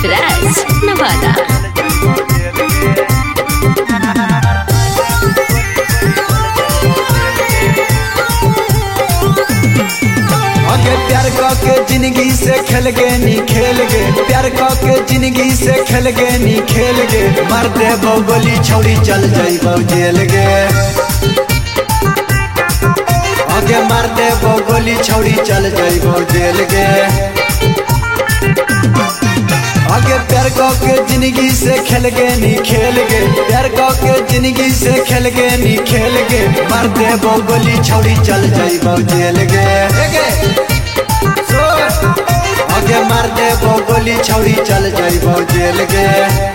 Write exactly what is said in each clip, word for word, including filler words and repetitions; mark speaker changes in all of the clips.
Speaker 1: Raj Nevada.
Speaker 2: आगे प्यार के जिंदगी से खेल गे नी खेल गे प्यार के जिंदगी से खेल गे नी खेल गे मार दे गोली छौड़ी चल जाइबो जेल गे आगे मार दे गोली छौड़ी चल जाइबो जेल गे आगे प्यार के जिंदगी से खेल गे नी खेल गे प्यार के जिंदगी से खेल गे नी खेल गे मार दे गोली छौड़ी चल जाइबो जेल गे आगे मार दे गोली छौड़ी चल जाइबो जेल गे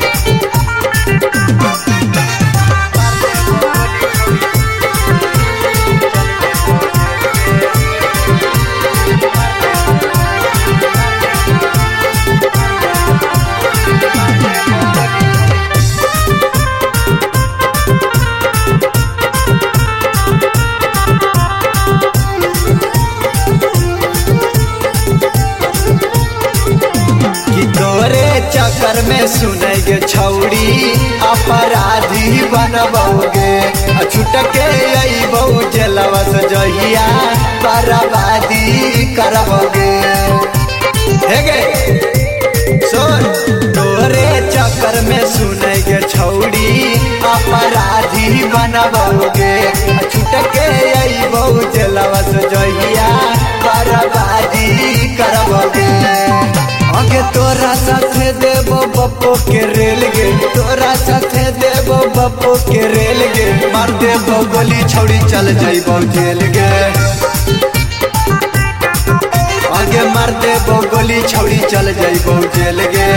Speaker 2: चक्कर में सुनेगे छौड़ी अपराधी बनबोगे छुटके अइबो जेलवा से जहिया बर्बादी करबोगे हे गे सुन तोरे चक्कर में सुनेगे छौड़ी अपराधी बनबोगे छुटके अइबो जेलवा से जहिया बर्बादी करबोगे आगे तोरा साथे देबो बप्पो के रेल गे तोरा साथे देबो बप्पो के रेल गे मार देबो गोली छौड़ी चल जाइबो जेल गे आगे मार देबो गोली छौड़ी चल जाइबो जेल गे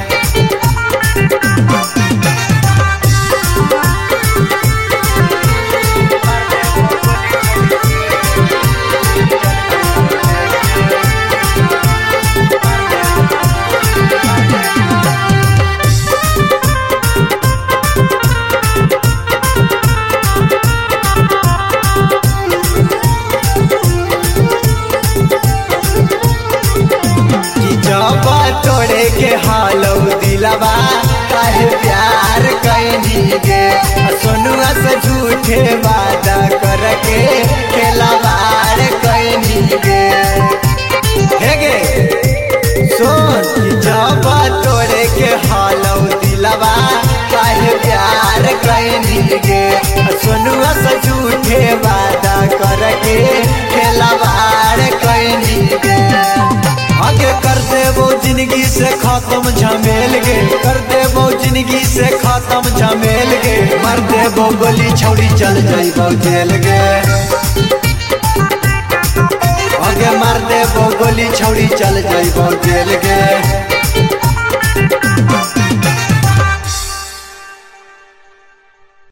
Speaker 2: तोड़े के हालो दिलवा काहे प्यार कैनी गे सोनुआ से झूठे वादा करके खेलवार कैनी गे हे गे सोन जब तोड़े के हालो दिलवा काहे प्यार कैनी गे सोनुआ से झूठे वादा करके खेलवार कैनी गे आगे कर देबो जिंदगी से खत्म झमेल गे कर देबो जिंदगी से खत्म झमेल गे मार देबो गोली छौड़ी चल जाइबो जेल गे आगे मार देबो गोली छौड़ी चल जाइबो जेल गे।